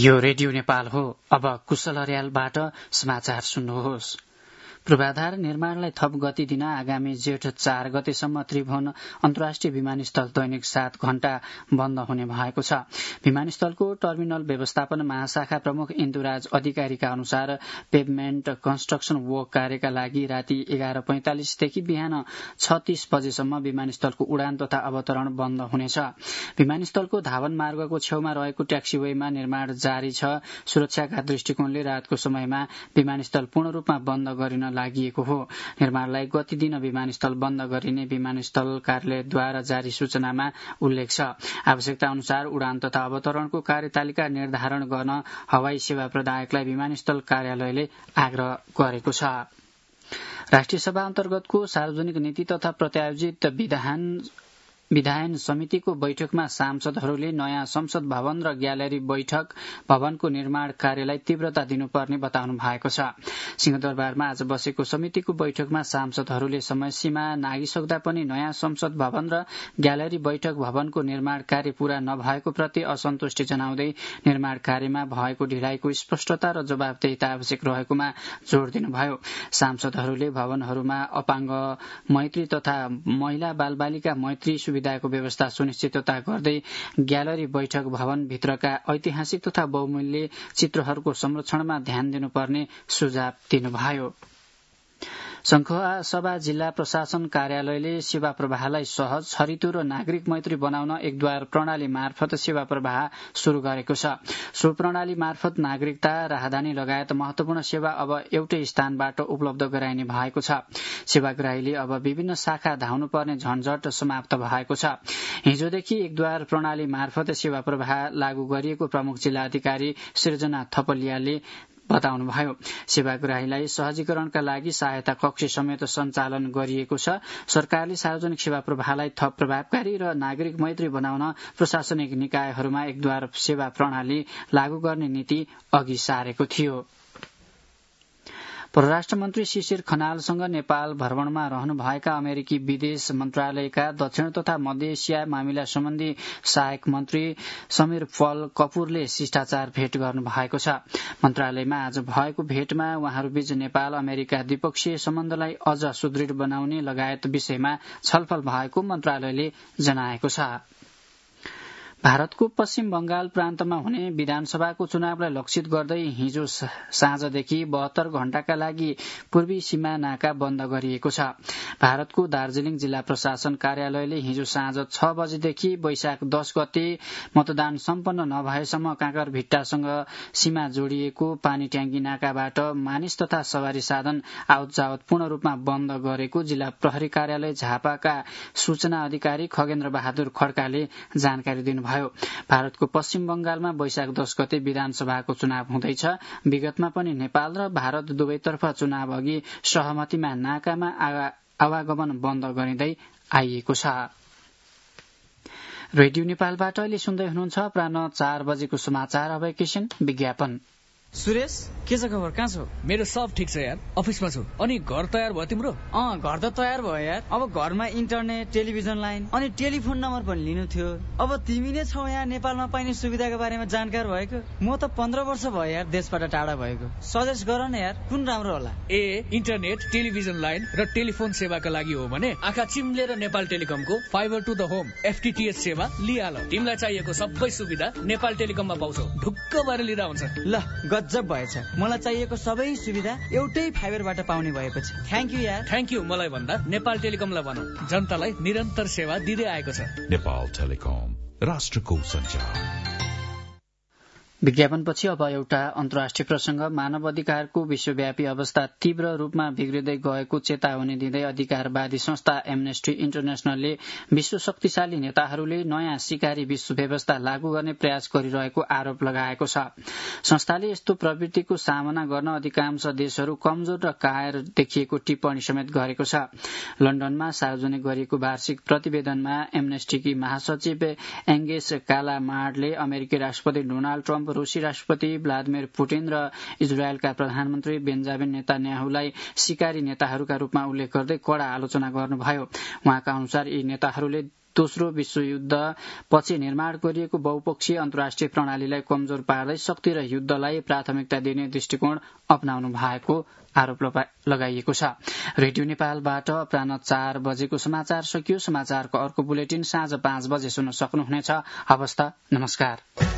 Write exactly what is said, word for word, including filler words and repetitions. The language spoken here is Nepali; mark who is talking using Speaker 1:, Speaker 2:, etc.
Speaker 1: यो रेडियो नेपाल हो। अब कुशल अर्यालबाट समाचार सुन्नुहोस्। पूर्वाधार निर्माणलाई थप गति दिन आगामी जेठ चार गतेसम्म त्रिभुवन अन्तर्राष्ट्रिय विमानस्थल दैनिक सात घण्टा बन्द हुने भएको छ। विमानस्थलको टर्मिनल व्यवस्थापन महाशाखा प्रमुख इन्दुराज अधिकारीका अनुसार पेभमेन्ट कन्स्ट्रक्सन वर्क कार्यका लागि राति एघार पैंतालिसदेखि बिहान छ तीस बजेसम्म विमानस्थलको उडान तथा अवतरण बन्द हुनेछ। विमानस्थलको धावन मार्गको छेउमा रहेको ट्याक्सीवेमा निर्माण जारी छ। सुरक्षाका दृष्टिकोणले रातको समयमा विमानस्थल पूर्ण रूपमा बन्द गरिन लागिएको हो। निर्माणलाई गति दिन विमानस्थल बन्द गरिने विमानस्थल कार्यालयद्वारा जारी सूचनामा उल्लेख छ। आवश्यकता अनुसार उडान तथा अवतरणको कार्यतालिका निर्धारण गर्न हवाई सेवा प्रदायकलाई विमानस्थल कार्यालयले आग्रह गरेको छ। राष्ट्रिय सभा अन्तर्गतको सार्वजनिक नीति तथा प्रत्यायोजित विधान विधायन समितिको बैठकमा सांसदहरूले नयाँ संसद भवन र ग्यालरी बैठक भवनको निर्माण कार्यलाई तीव्रता दिनुपर्ने बताउनु भएको छ। सिंहदरबारमा आज बसेको समितिको बैठकमा सांसदहरूले समय सीमा नागिसक्दा पनि नयाँ संसद भवन र ग्यालरी बैठक भवनको निर्माण कार्य पूरा नभएको प्रति असन्तुष्टि जनाउँदै निर्माण कार्यमा भएको ढिलाइको स्पष्टता र जवाबदेहिता आवश्यक रहेकोमा जोड़ दिनुभयो। सांसदहरूले भवनहरूमा अपाङ्ग मैत्री तथा महिला बालबालिका मैत्री सुविधाको व्यवस्था सुनिश्चितता गर्दै ग्यालरी बैठक भवन भित्रका ऐतिहासिक तथा बहुमूल्य चित्रहरूको संरक्षणमा ध्यान दिनुपर्ने सुझाव दिनुभयो। सङ्खुवासभा जिल्ला प्रशासन कार्यालयले सेवा प्रवाहलाई सहज, छरितो र नागरिक मैत्री बनाउन एकद्वार प्रणाली मार्फत सेवा प्रवाह शुरू गरेको छ। सो प्रणाली मार्फत नागरिकता, राहदानी लगायत महत्वपूर्ण सेवा अब एउटै स्थानबाट उपलब्ध गराइने भएको छ। सेवाग्राहीले अब विभिन्न शाखा धाउनु पर्ने झन्झट समाप्त भएको छ। हिजोदेखि एकद्वार प्रणाली मार्फत सेवा प्रवाह लागू गरिएको प्रमुख जिल्ला अधिकारी सृजना थपलियाले बताउनुभयो। सेवाग्राहीलाई सहजीकरणका लागि सहायता कक्ष समेत सञ्चालन गरिएको छ। सरकारले सार्वजनिक सेवा प्रवाहलाई थप प्रभावकारी र नागरिक मैत्री बनाउन प्रशासनिक निकायहरूमा एकद्वार सेवा प्रणाली लागू गर्ने नीति अघि सारेको थियो। परराष्ट्र मन्त्री शिशिर खनालसँग नेपाल भ्रमणमा रहनुभएका अमेरिकी विदेश मन्त्रालयका दक्षिण तथा मध्य एसिया मामिला सम्बन्धी सहायक मन्त्री समीर फल कपूरले शिष्टाचार भेट गर्नु भएको छ। मन्त्रालयमा आज भएको भेटमा उहाँहरूबीच नेपाल अमेरिका द्विपक्षीय सम्बन्धलाई अझ सुदृढ बनाउने लगायत विषयमा छलफल भएको मन्त्रालयले जनाएको छ। भारतको पश्चिम बंगाल प्रान्तमा हुने विधानसभाको चुनावलाई लक्षित गर्दै हिजो साँझदेखि बहत्तर घण्टाका लागि पूर्वी सीमा नाका बन्द गरिएको छ। भारतको दार्जीलिङ जिल्ला प्रशासन कार्यालयले हिजो साँझ छ बजेदेखि वैशाख दस गते मतदान सम्पन्न नभएसम्म काँकरभिट्टासँग सीमा जोडिएको पानी ट्याङ्की नाकाबाट मानिस तथा सवारी साधन आवत जावत पूर्ण रूपमा बन्द गरेको जिल्ला प्रहरी कार्यालय झापाका सूचना अधिकारी खगेन्द्र बहादुर खड्काले जानकारी दिनुभयो। भारतको पश्चिम बंगालमा वैशाख दस गते विधानसभाको चुनाव हुँदैछ। विगतमा पनि नेपाल र भारत दुवैतर्फ चुनाव अघि सहमतिमा नाकामा आवागमन बन्द गरिँदै आइएको छ। रेडियो नेपालबाट अहिले सुन्दै हुनुहुन्छ अपराह्न चार बजेको समाचार। अब एकैछिन विज्ञापन।
Speaker 2: सुरेश, के छ खबर? कहाँ छौ?
Speaker 3: मेरो सब ठिक छ यार, अफिसमा छु। अनि घर तयार भयो तिम्रो?
Speaker 2: अँ, घर त तयार भयो यार। अब घरमा इन्टरनेट, टेलिभिजन लाइन अनि टेलिफोन नम्बर पनि लिनु थियो। अब तिमी नै छौ यहाँ नेपालमा पाइने सुविधाको बारेमा जानकार भएको। म त पन्ध्र वर्ष भयो यार देशबाट टाढा भएको। सजेस्ट गर न यार, कुन राम्रो होला?
Speaker 3: ए इन्टरनेट, टेलिभिजन लाइन र टेलिफोन सेवाका लागि हो भने आँखा चिम्लेर नेपाल टेलिकमको fibre to the home FTTH सेवा लिहाल। तिमीलाई चाहिएको सबै सुविधा नेपाल टेलिकममा पाउँछौ। ढुक्क भएर लिँदा हुन्छ।
Speaker 2: ल गजब भएछ। मलाई चाहिएको सबै सुविधा एउटै फाइबरबाट पाउने भएपछि थ्याङ्क यू यार।
Speaker 3: थ्याङ्क यू मलाई भन्दा नेपाल टेलिकमलाई भनौँ, जनतालाई निरन्तर सेवा दिँदै आएको छ।
Speaker 4: नेपाल टेलिकम, राष्ट्रको सञ्चार।
Speaker 1: विज्ञापनपछि अब एउटा अन्तर्राष्ट्रिय प्रसंग। मानव अधिकारको विश्वव्यापी अवस्था तीव्र रूपमा बिग्रिँदै गएको चेतावनी दिँदै अधिकारवादी संस्था एमनेस्टी इन्टरनेशनलले विश्व शक्तिशाली नेताहरूले नयाँ सिकारी विश्व व्यवस्था लागू गर्ने प्रयास गरिरहेको आरोप लगाएको छ। संस्थाले यस्तो प्रवृत्तिको सामना गर्न अधिकांश देशहरू कमजोर र कायर देखिएको टिप्पणी समेत गरेको छ। लन्डनमा सार्वजनिक गरिएको वार्षिक प्रतिवेदनमा एमनेस्टीकी महासचिव एङ्गेस कालामार्डले अमेरिकी राष्ट्रपति डोनाल्ड ट्रम्प, रूसी राष्ट्रपति भ्लादिमिर पुटिन र इजरायलका प्रधानमन्त्री बेन्जामिन नेतान्याहुलाई सिकारी नेताहरूका रूपमा उल्लेख गर्दै कड़ा आलोचना गर्नुभयो। उहाँका अनुसार यी नेताहरूले दोस्रो विश्वयुद्ध पछि निर्माण गरिएको बहुपक्षीय अन्तर्राष्ट्रिय प्रणालीलाई कमजोर पार्दै शक्ति र युद्धलाई प्राथमिकता दिने दृष्टिकोण अपनाउनु भएको आरोप लगाइएको छ। रेडियो नेपालबाट अपराह्न चार बजेको समाचार सकियो। समाचारको अर्को बुलेटिन साँझ पाँच बजे सुन्न सक्नुहुनेछ। हवस् त, नमस्कार।